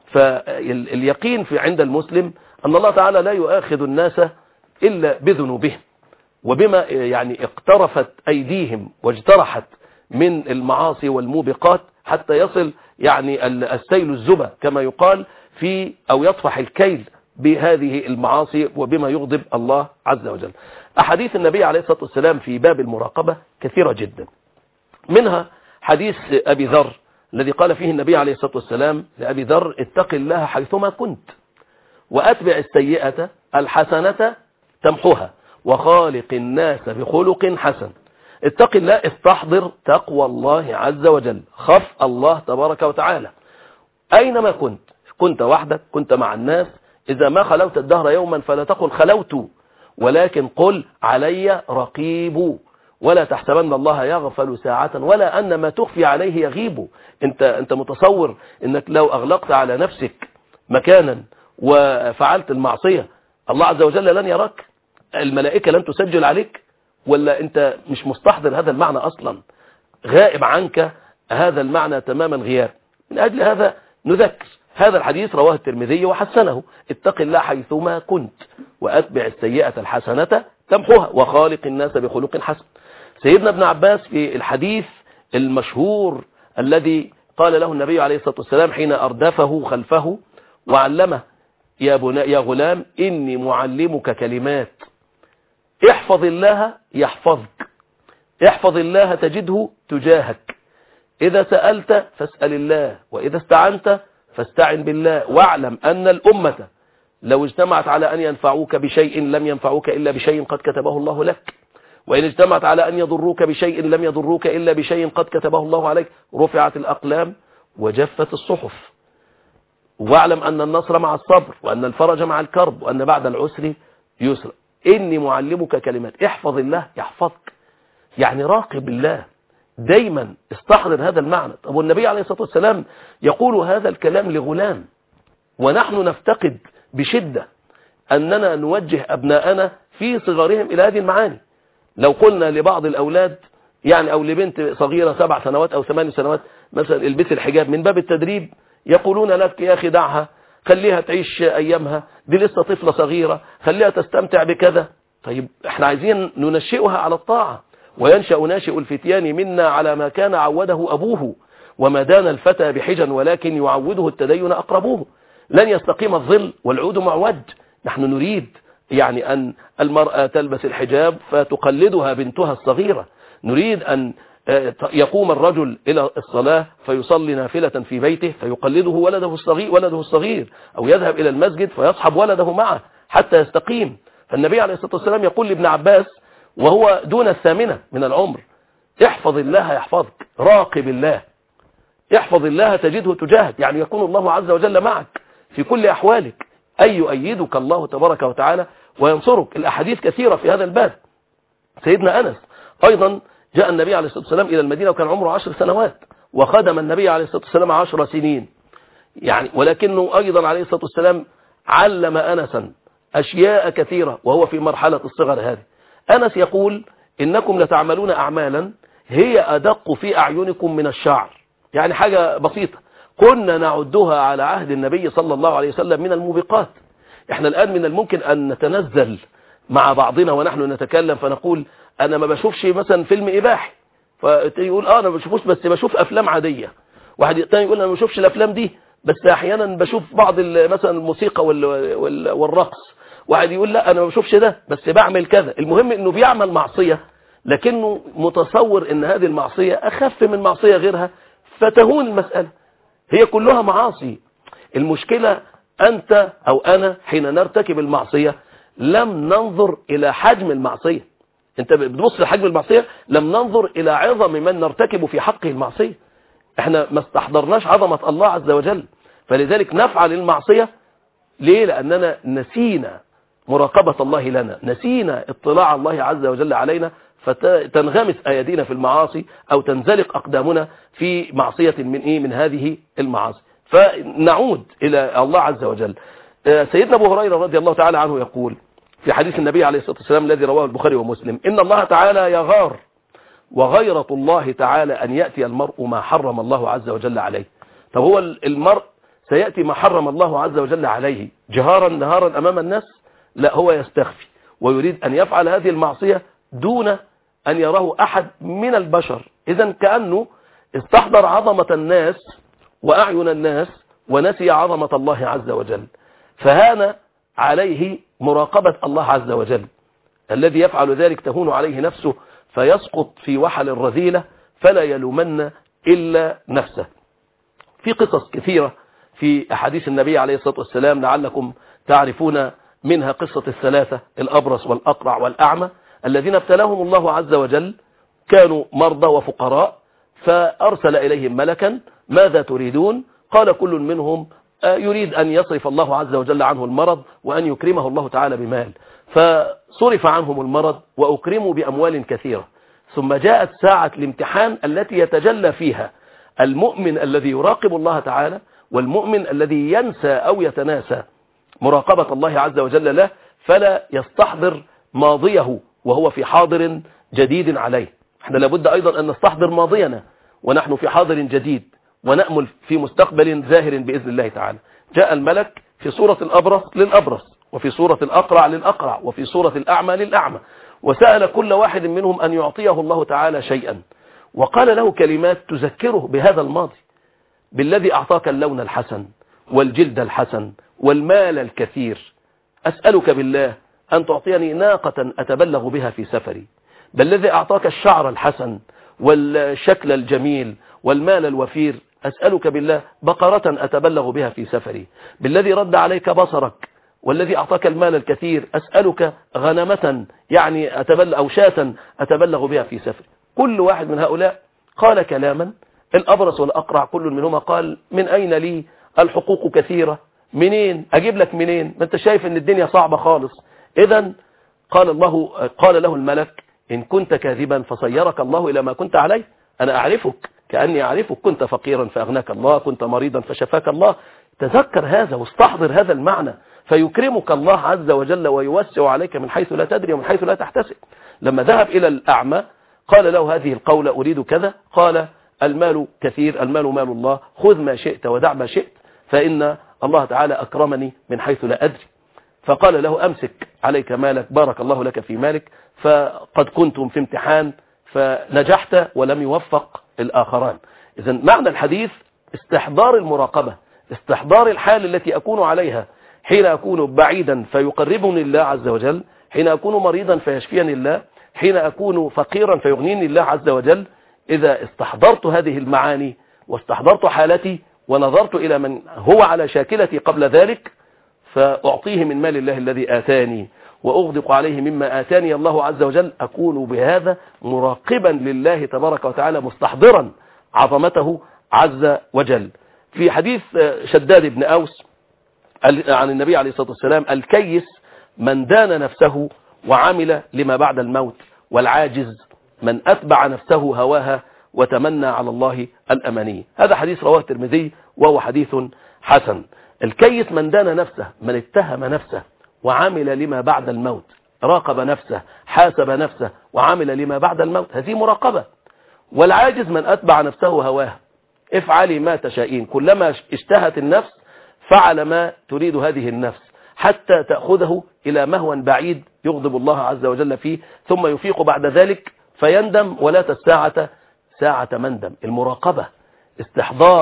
Speaker 2: فاليقين في عند المسلم أن الله تعالى لا يؤاخذ الناس إلا بذنوبهم، وبما يعني اقترفت أيديهم واجترحت من المعاصي والموبقات، حتى يصل يعني السيل الزبا كما يقال في أو يطفح الكيل بهذه المعاصي وبما يغضب الله عز وجل. أحاديث النبي عليه الصلاة والسلام في باب المراقبة كثيرة جدا، منها حديث أبي ذر الذي قال فيه النبي عليه الصلاة والسلام لأبي ذر: اتق الله حيثما كنت، وأتبع السيئة الحسنة تمحها، وخالق الناس بخلق حسن. اتق الله، استحضر تقوى الله عز وجل، خف الله تبارك وتعالى أينما كنت، كنت وحدك، كنت مع الناس. إذا ما خلوت الدهر يوما فلا تقل خلوت، ولكن قل علي رقيب، ولا تحسبن الله يغفل ساعة ولا أن ما تخفي عليه يغيب. انت, انت متصور انك لو أغلقت على نفسك مكانا وفعلت المعصية الله عز وجل لن يراك؟ الملائكة لن تسجل عليك؟ ولا انت مش مستحضر هذا المعنى أصلا؟ غائب عنك هذا المعنى تماما غياب. من أجل هذا نذكر هذا الحديث رواه الترمذي وحسنه: اتق الله حيثما كنت، وأتبع السيئة الحسنة تمحها، وخالق الناس بخلق حسن. سيدنا ابن عباس في الحديث المشهور الذي قال له النبي عليه الصلاة والسلام حين أردفه خلفه وعلمه: يا, يا غلام إني معلمك كلمات، احفظ الله يحفظك، احفظ الله تجده تجاهك، إذا سألت فاسأل الله، وإذا استعنت فاستعن بالله، واعلم أن الأمة لو اجتمعت على أن ينفعوك بشيء لم ينفعوك إلا بشيء قد كتبه الله لك، وإن اجتمعت على أن يضروك بشيء لم يضروك إلا بشيء قد كتبه الله عليك. رفعت الأقلام وجفت الصحف. واعلم أن النصر مع الصبر، وأن الفرج مع الكرب، وأن بعد العسر يسر. إني معلمك كلمات، احفظ الله يحفظك، يعني راقب الله دايما، استحضر هذا المعنى. طب والنبي عليه الصلاة والسلام يقول هذا الكلام لغلام، ونحن نفتقد بشدة أننا نوجه أبناءنا في صغارهم إلى هذه المعاني. لو قلنا لبعض الأولاد يعني أو لبنت صغيرة سبع سنوات أو ثمان سنوات مثلا البس الحجاب من باب التدريب، يقولون لك يا أخي دعها، خليها تعيش أيامها، دي لسه طفلة صغيرة، خليها تستمتع بكذا. طيب احنا عايزين ننشئها على الطاعة. وينشأ ناشئ الفتيان منا على ما كان عوده أبوه، وما دان الفتى بحجا ولكن يعوده التدين أقربوه. لن يستقيم الظل والعود معوج. نحن نريد يعني أن المرأة تلبس الحجاب فتقلدها بنتها الصغيرة، نريد أن يقوم الرجل إلى الصلاة فيصلي نافلة في بيته فيقلده ولده الصغير ولده الصغير أو يذهب إلى المسجد فيصحب ولده معه حتى يستقيم. فالنبي عليه الصلاة والسلام يقول لابن عباس وهو دون الثامنة من العمر: احفظ الله يحفظك، راقب الله، احفظ الله تجده تجاهك، يعني يكون الله عز وجل معك في كل أحوالك، أي يؤيدك الله تبارك وتعالى وينصرك. الأحاديث كثيرة في هذا الباب. سيدنا أنس أيضا جاء النبي عليه الصلاة والسلام إلى المدينة وكان عمره عشر سنوات، وخدم النبي عليه الصلاة والسلام عشر سنين يعني، ولكنه أيضا عليه الصلاة والسلام علم أنسا أشياء كثيرة وهو في مرحلة الصغر هذه. أنس يقول: إنكم لتعملون أعمالا هي أدق في أعينكم من الشعر، يعني حاجة بسيطة كنا نعدها على عهد النبي صلى الله عليه وسلم من الموبقات. احنا الآن من الممكن أن نتنزل مع بعضنا ونحن نتكلم فنقول: أنا ما بشوفش مثلا فيلم إباحي، فيقول آه أنا ما بشوفوش بس بشوف أفلام عادية. واحد تاني يقول أنا ما بشوفش الأفلام دي بس احيانا بشوف بعض مثلا الموسيقى والرقص، واحد يقول لا انا ما بشوفش ده بس بعمل كذا. المهم انه بيعمل معصية لكنه متصور ان هذه المعصية اخف من معصية غيرها، فتهون المسألة. هي كلها معاصي. المشكلة انت او انا حين نرتكب المعصية لم ننظر الى حجم المعصية. انت بتبص لحجم المعصية، لم ننظر الى عظم من نرتكب في حقه المعصية. احنا ما استحضرناش عظمة الله عز وجل، فلذلك نفعل المعصية. ليه؟ لأننا نسينا مراقبة الله لنا، نسينا اطلاع الله عز وجل علينا، فتنغمس أيدينا في المعاصي أو تنزلق أقدامنا في معصية من إيه من هذه المعاصي، فنعود إلى الله عز وجل. سيدنا أبو هريرة رضي الله تعالى عنه يقول في حديث النبي عليه الصلاة والسلام الذي رواه البخاري ومسلم: إن الله تعالى يغار، وغيرة الله تعالى أن يأتي المرء ما حرم الله عز وجل عليه. طب هو المرء سيأتي ما حرم الله عز وجل عليه جهارا نهارا أمام الناس؟ لا، هو يستخفي ويريد أن يفعل هذه المعصية دون أن يراه أحد من البشر. إذن كأنه استحضر عظمة الناس وأعين الناس ونسي عظمة الله عز وجل، فهان عليه مراقبة الله عز وجل. الذي يفعل ذلك تهون عليه نفسه فيسقط في وحل الرذيلة، فلا يلومن إلا نفسه. في قصص كثيرة في أحاديث النبي عليه الصلاة والسلام لعلكم تعرفون منها قصة الثلاثة: الأبرص والأقرع والأعمى الذين ابتلاهم الله عز وجل، كانوا مرضى وفقراء، فأرسل إليهم ملكا: ماذا تريدون؟ قال كل منهم يريد أن يصرف الله عز وجل عنه المرض وأن يكرمه الله تعالى بمال، فصرف عنهم المرض وأكرموا بأموال كثيرة. ثم جاءت ساعة الامتحان التي يتجلى فيها المؤمن الذي يراقب الله تعالى والمؤمن الذي ينسى أو يتناسى مراقبة الله عز وجل له، فلا يستحضر ماضيه وهو في حاضر جديد عليه. احنا لابد أيضا أن نستحضر ماضينا ونحن في حاضر جديد، ونأمل في مستقبل ظاهر بإذن الله تعالى. جاء الملك في صورة الأبرص للأبرص، وفي صورة الأقرع للأقرع، وفي صورة الأعمى للأعمى، وسأل كل واحد منهم أن يعطيه الله تعالى شيئا، وقال له كلمات تذكره بهذا الماضي: بالذي أعطاك اللون الحسن والجلد الحسن والمال الكثير، أسألك بالله أن تعطيني ناقة أتبلغ بها في سفري. بالذي أعطاك الشعر الحسن والشكل الجميل والمال الوفير، أسألك بالله بقرة أتبلغ بها في سفري. بالذي رد عليك بصرك والذي أعطاك المال الكثير، أسألك غنمة يعني أتبلغ أو شاة أتبلغ بها في سفري. كل واحد من هؤلاء قال كلاما. الأبرص والأقرع كل منهما قال: من أين لي الحقوق كثيرة، منين أجيب لك منين، ما أنت شايف أن الدنيا صعبة خالص. إذن قال الله قال له الملك: إن كنت كاذبا فصيرك الله إلى ما كنت عليه، أنا أعرفك كأني أعرفك، كنت فقيرا فأغناك الله، كنت مريضا فشفاك الله. تذكر هذا واستحضر هذا المعنى، فيكرمك الله عز وجل ويوسع عليك من حيث لا تدري ومن حيث لا تحتسب. لما ذهب إلى الأعمى قال له هذه القولة: أريد كذا. قال: المال كثير، المال مال الله، خذ ما شئت ودع ما شئت، فإن الله تعالى أكرمني من حيث لا أدري. فقال له: أمسك عليك مالك، بارك الله لك في مالك، فقد كنتم في امتحان فنجحت ولم يوفق الآخران. إذن معنى الحديث استحضار المراقبة، استحضار الحال التي أكون عليها حين أكون بعيدا فيقربني الله عز وجل، حين أكون مريضا فيشفيني الله، حين أكون فقيرا فيغنيني الله عز وجل. إذا استحضرت هذه المعاني واستحضرت حالتي ونظرت إلى من هو على شاكلتي قبل ذلك، فأعطيه من مال الله الذي آتاني وأغدق عليه مما آتاني الله عز وجل، أكون بهذا مراقبا لله تبارك وتعالى، مستحضرا عظمته عز وجل. في حديث شداد بن أوس عن النبي عليه الصلاة والسلام: الكيس من دان نفسه وعمل لما بعد الموت، والعاجز من أتبع نفسه هواها وتمنى على الله الأماني. هذا حديث رواه الترمذي وهو حديث حسن. الكيس من دان نفسه، من اتهم نفسه وعمل لما بعد الموت، راقب نفسه، حاسب نفسه وعمل لما بعد الموت، هذه مراقبة. والعاجز من أتبع نفسه هواها، افعلي ما تشائين، كلما اشتهت النفس فعل ما تريد هذه النفس حتى تأخذه إلى مهوى بعيد يغضب الله عز وجل فيه، ثم يفيق بعد ذلك فيندم، ولا الساعة ساعة مندم. المراقبة، استحضار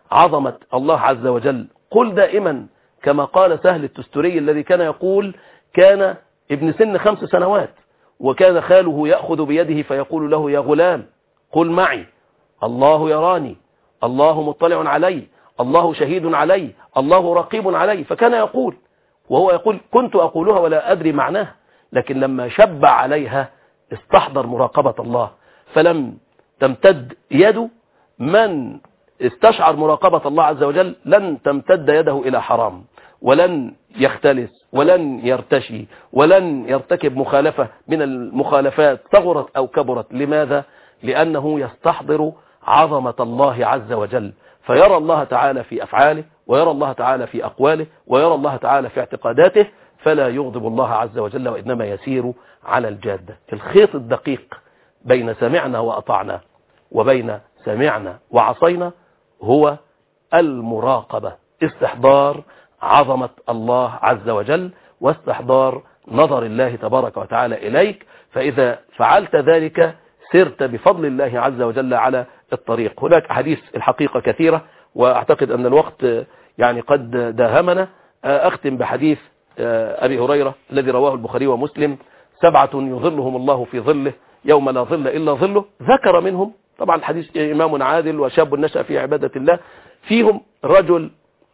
Speaker 2: عظمة الله عز وجل. قل دائما كما قال سهل التستري الذي كان يقول: كان ابن سن خمس سنوات وكان خاله يأخذ بيده فيقول له: يا غلام قل معي: الله يراني، الله مطلع علي، الله شهيد علي، الله رقيب علي. فكان يقول، وهو يقول: كنت أقولها ولا أدري معناها، لكن لما شب عليها استحضر مراقبة الله، فلم تمتد يده. من استشعر مراقبة الله عز وجل لن تمتد يده إلى حرام، ولن يختلس، ولن يرتشي، ولن يرتكب مخالفة من المخالفات صغرت أو كبرت. لماذا؟ لأنه يستحضر عظمة الله عز وجل، فيرى الله تعالى في أفعاله، ويرى الله تعالى في أقواله، ويرى الله تعالى في اعتقاداته، فلا يغضب الله عز وجل، وإنما يسير على الجادة. الخيط الدقيق بين سمعنا وأطعنا وبين سمعنا وعصينا هو المراقبة، استحضار عظمة الله عز وجل واستحضار نظر الله تبارك وتعالى إليك. فإذا فعلت ذلك سرت بفضل الله عز وجل على الطريق. هناك أحاديث الحقيقة كثيرة، وأعتقد أن الوقت يعني قد داهمنا. أختم بحديث أبي هريرة الذي رواه البخاري ومسلم: سبعة يظلهم الله في ظله يوم لا ظل إلا ظله. ذكر منهم، طبعا الحديث إمام عادل وشاب نشأ في عبادة الله، فيهم رجل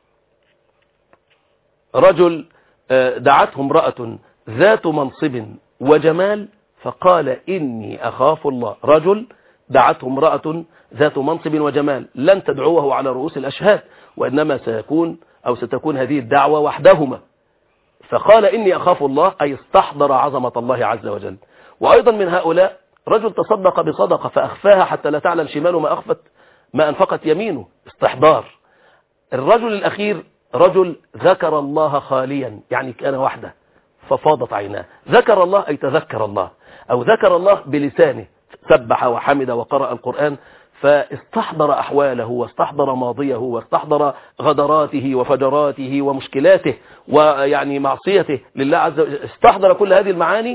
Speaker 2: رجل دعته امرأة ذات منصب وجمال فقال: إني أخاف الله. رجل دعته امرأة ذات منصب وجمال، لن تدعوه على رؤوس الأشهاد، وإنما سيكون أو ستكون هذه الدعوة وحدهما. فقال: إني أخاف الله، أي استحضر عظمة الله عز وجل. وأيضا من هؤلاء رجل تصدق بصدقة فأخفاها حتى لا تعلم شماله ما أخفت ما أنفقت يمينه، استحضار. الرجل الأخير رجل ذكر الله خاليا، يعني كان وحده ففاضت عيناه. ذكر الله أي تذكر الله، أو ذكر الله بلسانه، سبح وحمد وقرأ القرآن، فاستحضر أحواله واستحضر ماضيه واستحضر غدراته وفجراته ومشكلاته ويعني معصيته لله عز وجل، استحضر كل هذه المعاني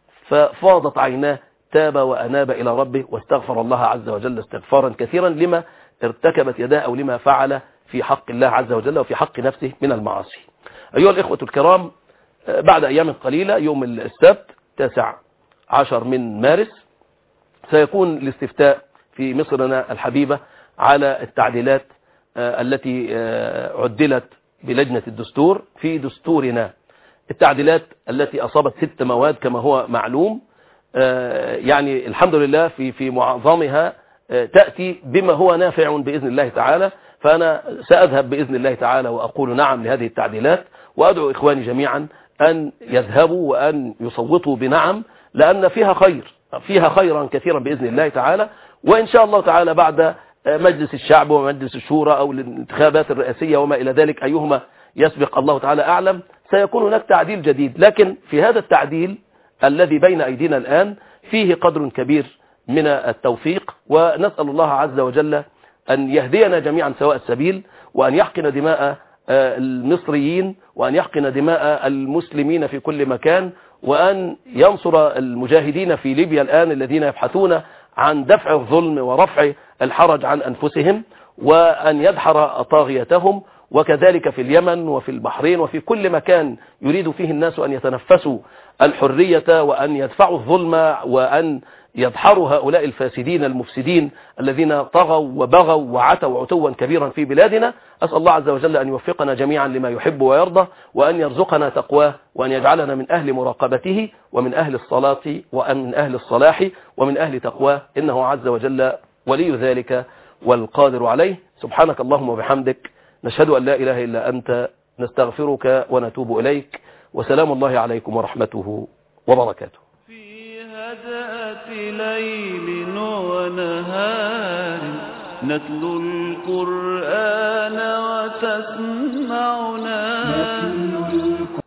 Speaker 2: ففاضت عيناه، تاب وأناب إلى ربه واستغفر الله عز وجل استغفارا كثيرا لما ارتكبت يداه أو لما فعل في حق الله عز وجل وفي حق نفسه من المعاصي. أيها الإخوة الكرام، بعد أيام قليلة يوم السبت تاسع عشر من مارس سيكون الاستفتاء في مصرنا الحبيبة على التعديلات التي عدلت بلجنة الدستور في دستورنا. التعديلات التي أصابت ست مواد كما هو معلوم، يعني الحمد لله في في معظمها تأتي بما هو نافع بإذن الله تعالى. فأنا سأذهب بإذن الله تعالى وأقول نعم لهذه التعديلات، وأدعو إخواني جميعا أن يذهبوا وأن يصوتوا بنعم، لأن فيها خير، فيها خيرا كثيرا بإذن الله تعالى. وإن شاء الله تعالى بعد مجلس الشعب ومجلس الشورى أو الانتخابات الرئاسية وما إلى ذلك أيهما يسبق الله تعالى أعلم، سيكون هناك تعديل جديد. لكن في هذا التعديل الذي بين أيدينا الآن فيه قدر كبير من التوفيق، ونسأل الله عز وجل أن يهدينا جميعا سواء السبيل، وأن يحقن دماء المصريين، وأن يحقن دماء المسلمين في كل مكان، وأن ينصر المجاهدين في ليبيا الآن الذين يبحثون عن دفع الظلم ورفع الحرج عن أنفسهم، وأن يدحر طاغيتهم، وكذلك في اليمن وفي البحرين وفي كل مكان يريد فيه الناس أن يتنفسوا الحرية وأن يدفعوا الظلم وأن يدحروا هؤلاء الفاسدين المفسدين الذين طغوا وبغوا وعتوا عتوا كبيرا في بلادنا. أسأل الله عز وجل أن يوفقنا جميعا لما يحب ويرضى، وأن يرزقنا تقواه، وأن يجعلنا من أهل مراقبته ومن أهل الصلاة ومن أهل الصلاح ومن أهل تقواه، إنه عز وجل ولي ذلك والقادر عليه. سبحانك اللهم وبحمدك، نشهد أن لا إله إلا أنت، نستغفرك ونتوب إليك، وسلام الله عليكم ورحمته وبركاته.
Speaker 1: في هدأة ليل ونهار نتلو القرآن وتسمعنا